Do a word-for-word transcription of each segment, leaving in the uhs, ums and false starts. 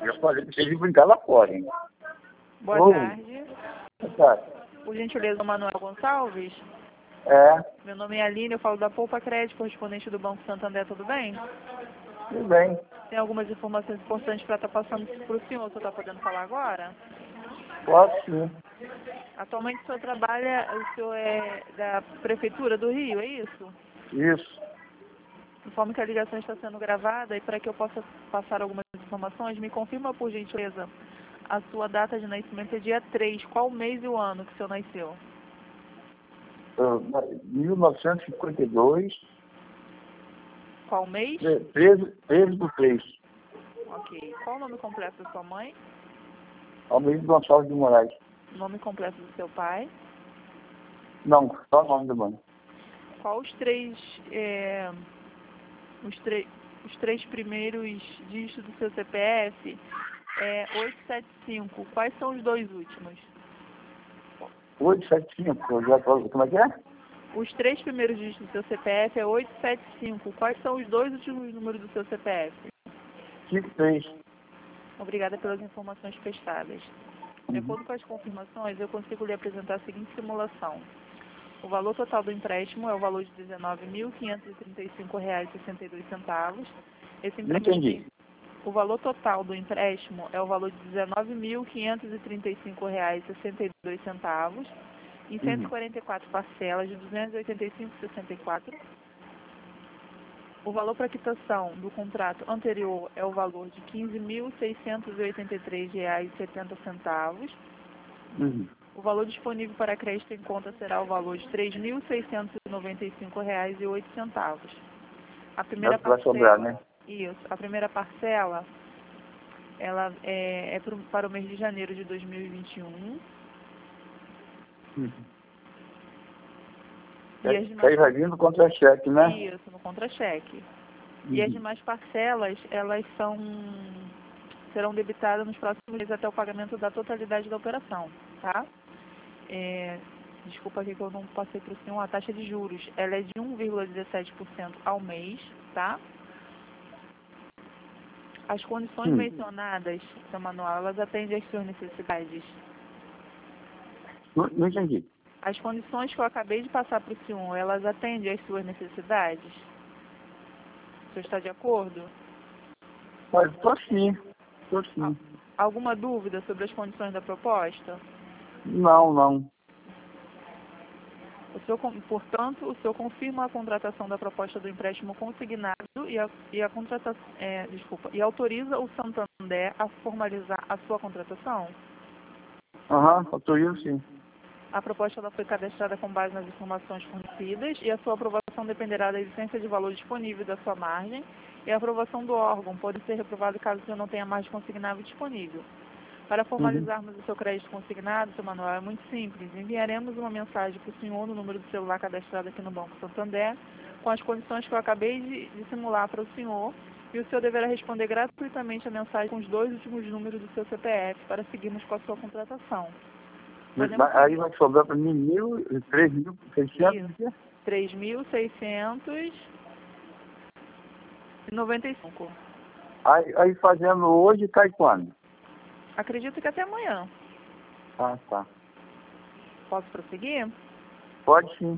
Já falei pra vocês brincar lá fora, hein? Boa Oi. tarde. Boa tarde. Por gentileza, Manuel Gonçalves. É, Meu nome é Aline, eu falo da Poupa Crédito, correspondente do Banco Santander, tudo bem? tudo bem. Tem algumas informações importantes para estar passando para o senhor, o senhor está podendo falar agora? Pode sim. Atualmente o senhor trabalha, o senhor é da Prefeitura do Rio, é isso? Isso. Informo que a ligação está sendo gravada e para que eu possa passar algumas informações, me confirma por gentileza, a sua data de nascimento é dia três, qual mês e o ano que o senhor nasceu? Uh, mil novecentos e cinquenta e dois, Qual mês? treze do três. Ok. Qual o nome completo da sua mãe? Almeida Gonçalves de Moraes. Nome completo do seu pai? Não, só o nome do mano. Qual os três, é, os, tre os três primeiros dígitos do seu C P F? É oitocentos e setenta e cinco. Quais são os dois últimos? oito sete cinco, já tô, como é que é? Os três primeiros dígitos do seu C P F é oitocentos e setenta e cinco. Quais são os dois últimos números do seu C P F? cinco três. Obrigada pelas informações prestadas. De acordo com as confirmações, eu consigo lhe apresentar a seguinte simulação. O valor total do empréstimo é o valor de dezenove mil quinhentos e trinta e cinco reais e sessenta e dois centavos. Esse Não empréstimo entendi. tem... O valor total do empréstimo é o valor de dezenove mil quinhentos e trinta e cinco reais e sessenta e dois centavos, em cento e quarenta e quatro parcelas de duzentos e oitenta e cinco reais e sessenta e quatro centavos. O valor para quitação do contrato anterior é o valor de quinze mil seiscentos e oitenta e três reais e setenta centavos. Uhum. O valor disponível para crédito em conta será o valor de três mil seiscentos e noventa e cinco reais e oito centavos. A primeira Vai parcela, sobrar, né? isso, a primeira parcela, ela é, é pro, para o mês de janeiro de dois mil e vinte e um. Uhum. E as Aí demais, vai vindo contra-cheque, né? isso, no contra-cheque. Uhum. E as demais parcelas, elas são, serão debitadas nos próximos meses até o pagamento da totalidade da operação, tá? É, desculpa aqui que eu não passei para o senhor, a taxa de juros, ela é de um vírgula dezessete por cento ao mês, tá? As condições Hum. mencionadas, seu Manuel, elas atendem às suas necessidades. Não, não entendi. As condições que eu acabei de passar para o senhor, elas atendem às suas necessidades? O senhor está de acordo? Mas tô sim. Tô sim. Alguma dúvida sobre as condições da proposta? Não, não. O senhor, portanto, o senhor confirma a contratação da proposta do empréstimo consignado e, a, e, a contrata, é, desculpa, e autoriza o Santander a formalizar a sua contratação? Aham, autorizo sim. A proposta ela foi cadastrada com base nas informações fornecidas e a sua aprovação dependerá da existência de valor disponível da sua margem e a aprovação do órgão pode ser reprovado caso o senhor não tenha margem consignável disponível. Para formalizarmos o seu crédito consignado, seu Manuel, é muito simples. Enviaremos uma mensagem para o senhor no número do celular cadastrado aqui no Banco Santander, com as condições que eu acabei de, de simular para o senhor, e o senhor deverá responder gratuitamente a mensagem com os dois últimos números do seu C P F para seguirmos com a sua contratação. Podemos Aí vai sobrar para mim mil, três mil seiscentos. três mil seiscentos e noventa e cinco. Aí, aí fazendo hoje, cai quando? Acredito que até amanhã. Ah, tá. Posso prosseguir? Pode sim.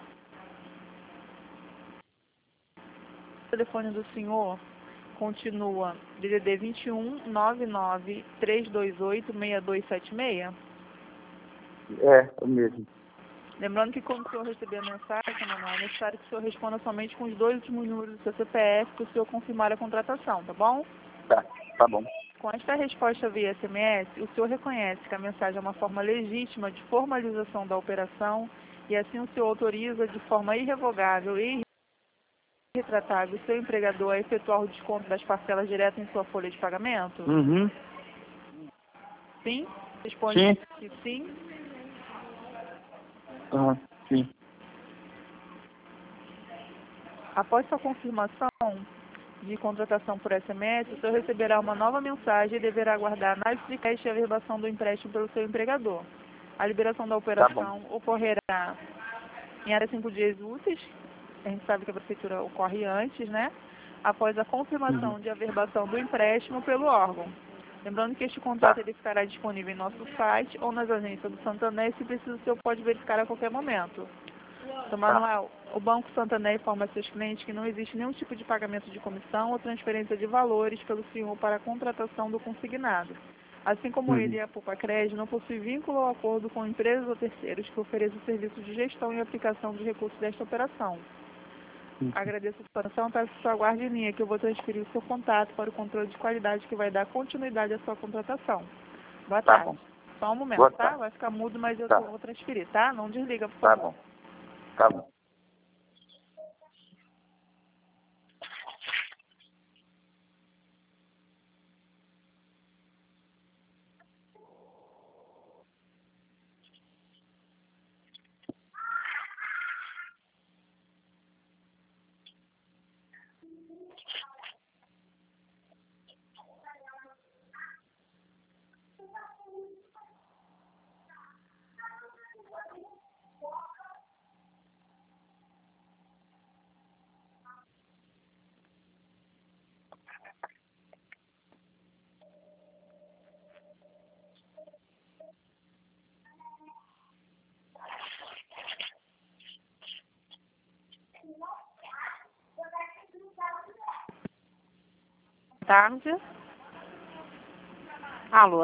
O telefone do senhor continua D D D vinte e um, nove nove, três dois oito, seis dois sete seis. É, é o mesmo. Lembrando que quando o senhor receber a mensagem, Manuel, é necessário que o senhor responda somente com os dois últimos números do seu C P F para o senhor confirmar a contratação, tá bom? Tá, tá bom. Com esta resposta via S M S, o senhor reconhece que a mensagem é uma forma legítima de formalização da operação e assim o senhor autoriza de forma irrevogável e irretratável o seu empregador a efetuar o desconto das parcelas direto em sua folha de pagamento? Uhum. Sim? Responde Sim. que sim. Uhum. Sim. Após sua confirmação de contratação por S M S, o senhor receberá uma nova mensagem e deverá aguardar análise de caixa e averbação do empréstimo pelo seu empregador. A liberação da operação Tá ocorrerá em até cinco dias úteis. A gente sabe que a prefeitura ocorre antes, né? Após a confirmação Uhum. de averbação do empréstimo pelo órgão. Lembrando que este contrato Tá. ele ficará disponível em nosso site ou nas agências do Santander, e se precisa o senhor pode verificar a qualquer momento. Então, Manuel, o Banco Santander informa a seus clientes que não existe nenhum tipo de pagamento de comissão ou transferência de valores pelo senhor para a contratação do consignado. Assim como Uhum. ele e a Poupa Crédito não possui vínculo ou acordo com empresas ou terceiros que ofereçam serviços de gestão e aplicação dos recursos desta operação. Uhum. Agradeço a sua atenção, peço que o senhor aguarde em linha que eu vou transferir o seu contato para o controle de qualidade que vai dar continuidade à sua contratação. Boa Tá tarde. bom. Só um momento, Boa tá? tarde. Vai ficar mudo, mas eu Tá. vou transferir, tá? Não desliga, por Tá favor. bom. Tá bom. Tarde. Alô?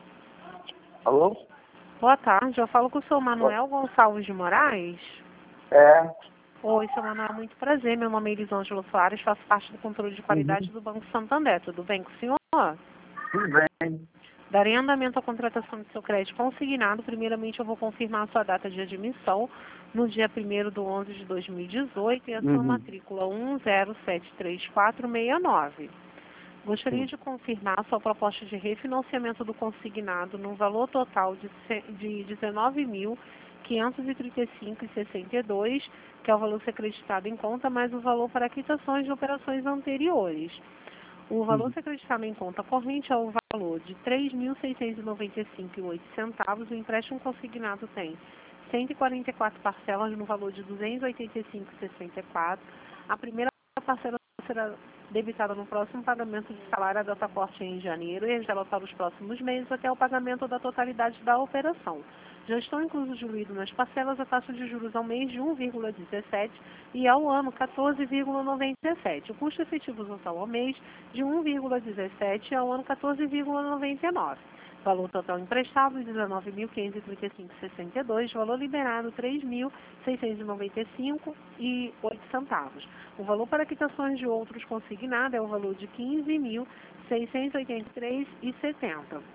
Alô? Boa tarde, eu falo com o senhor Manuel Gonçalves de Moraes. É. Oi, seu Manuel, muito prazer. Meu nome é Elisângela Soares, faço parte do controle de qualidade Uhum. do Banco Santander. Tudo bem com o senhor? Tudo bem. Darei andamento à contratação do seu crédito consignado. Primeiramente, eu vou confirmar a sua data de admissão no dia primeiro de onze de dois mil e dezoito e a sua Uhum. matrícula um zero sete três quatro seis nove. Gostaria Sim. de confirmar a sua proposta de refinanciamento do consignado no valor total de de dezenove mil quinhentos e trinta e cinco reais e sessenta e dois centavos, que é o valor ser acreditado em conta, mais o valor para quitações de operações anteriores. O valor Uhum. ser acreditado em conta corrente é o valor de três mil seiscentos e noventa e cinco reais e oito centavos. O empréstimo consignado tem cento e quarenta e quatro parcelas no valor de duzentos e oitenta e cinco reais e sessenta e quatro centavos. A primeira parcela será debitada no próximo pagamento de salário, a data corte é em janeiro e ela para os próximos meses até o pagamento da totalidade da operação. Já estão inclusos diluídos nas parcelas a taxa de juros ao mês de um vírgula dezessete e ao ano quatorze vírgula noventa e sete. O custo efetivo total ao mês de um vírgula dezessete e ao ano quatorze vírgula noventa e nove. Valor total emprestado dezenove mil quinhentos e trinta e cinco reais e sessenta e dois centavos, valor liberado três mil seiscentos e noventa e cinco reais e oito centavos. O valor para quitações de outros consignado é o valor de quinze mil seiscentos e oitenta e três reais e setenta centavos.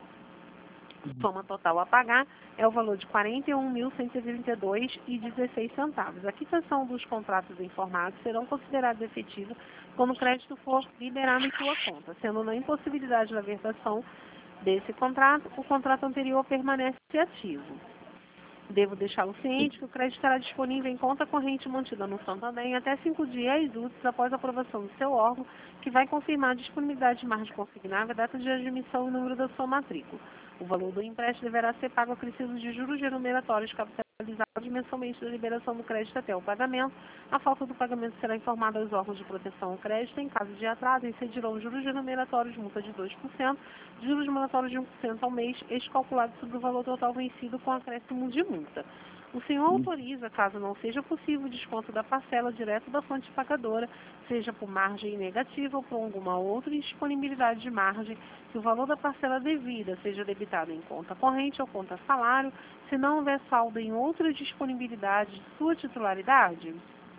Soma total a pagar é o valor de quarenta e um mil cento e trinta e dois reais e dezesseis centavos. A quitação dos contratos informados serão considerados efetivos quando o crédito for liberado em sua conta, sendo na impossibilidade da versação desse contrato, o contrato anterior permanece ativo. Devo deixá-lo ciente que o crédito estará disponível em conta corrente mantida no Santander em até cinco dias úteis após a aprovação do seu órgão, que vai confirmar a disponibilidade de margem consignável, a data de admissão e o número da sua matrícula. O valor do empréstimo deverá ser pago acrescidos de juros renumeratórios capitalizados mensalmente da liberação do crédito até o pagamento. A falta do pagamento será informada aos órgãos de proteção ao crédito. Em caso de atraso, incidirão juros renumeratórios, multa de dois por cento, juros moratórios de um por cento ao mês, este calculado sobre o valor total vencido com acréscimo de multa. O senhor autoriza, caso não seja possível, o desconto da parcela direto da fonte pagadora, seja por margem negativa ou por alguma outra indisponibilidade de margem, se o valor da parcela devida seja debitado em conta corrente ou conta salário, se não houver saldo em outra disponibilidade de sua titularidade?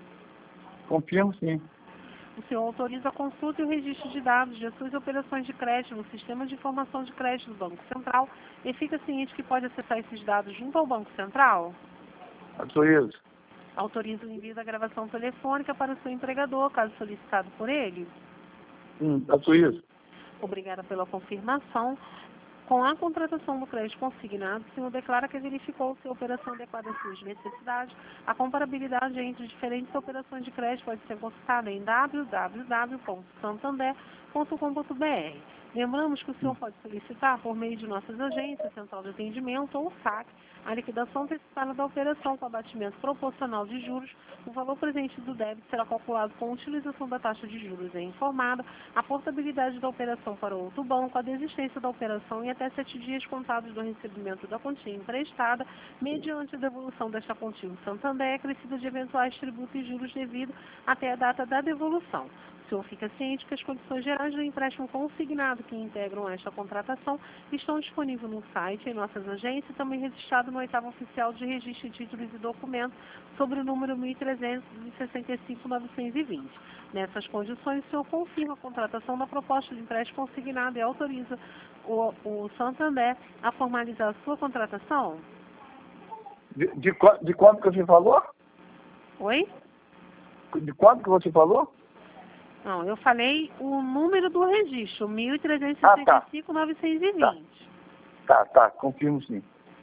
Confirmo, sim. O senhor autoriza a consulta e o registro de dados de suas operações de crédito no Sistema de Informação de Crédito do Banco Central e fica ciente que pode acessar esses dados junto ao Banco Central? Autorizo. Autoriza o envio da gravação telefônica para o seu empregador, caso solicitado por ele? Hum, autorizo. Obrigada pela confirmação. Com a contratação do crédito consignado, o senhor declara que verificou se a operação adequada às suas necessidades. A comparabilidade entre diferentes operações de crédito pode ser consultada em w w w ponto santander ponto com ponto b r. Lembramos que o senhor pode solicitar, por meio de nossas agências, Central de Atendimento ou S A C, a liquidação antecipada da operação com abatimento proporcional de juros. O valor presente do débito será calculado com a utilização da taxa de juros é informada, a portabilidade da operação para outro banco, a desistência da operação e até sete dias contados do recebimento da quantia emprestada, mediante a devolução desta quantia ao Santander, acrescida de eventuais tributos e juros devidos até a data da devolução. O senhor fica ciente que as condições gerais do empréstimo consignado que integram esta contratação estão disponíveis no site, em nossas agências, e também registrado no oitavo oficial de registro de títulos e documentos sobre o número mil trezentos e sessenta e cinco mil novecentos e vinte. Nessas condições, o senhor confirma a contratação da proposta de empréstimo consignado e autoriza o, o Santander a formalizar a sua contratação? De, de, qua- de quanto que você falou? Oi? De quanto que você falou? Não, eu falei o número do registro, mil trezentos e sessenta e cinco mil novecentos e vinte. Tá, tá, confirmo sim.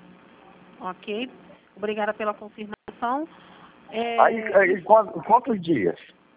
Ok. Obrigada pela confirmação. É, Aí, aí quantos, quantos dias?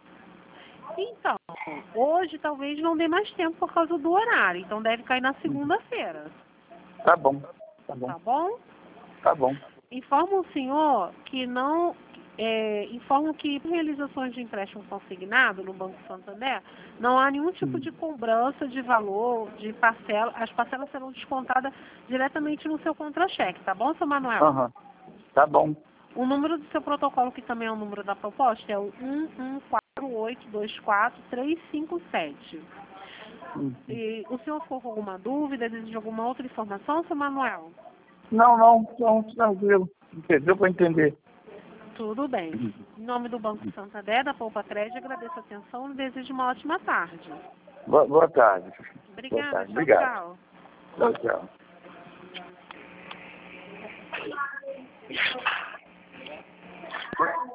Então, hoje talvez não dê mais tempo por causa do horário, então deve cair na segunda-feira. Tá bom, tá bom, Tá bom? tá bom. Informo o senhor que não... É, informo que em realizações de empréstimo consignado no Banco Santander, não há nenhum tipo de cobrança de valor, de parcela. As parcelas serão descontadas diretamente no seu contra-cheque, tá bom, seu Manuel? Aham, tá bom. O número do seu protocolo, que também é o número da proposta, é o um um quatro oito dois quatro três cinco sete. Hum. E o senhor ficou com alguma dúvida, deseja alguma outra informação, seu Manuel? Não, não, não, tranquilo. Deu para entender. Tudo bem. Em nome do Banco Santander, da Poupa Crédito, agradeço a atenção e desejo uma ótima tarde. Boa, boa tarde. Obrigada, Boa tarde. tchau, Obrigado. tchau. Tchau, tchau.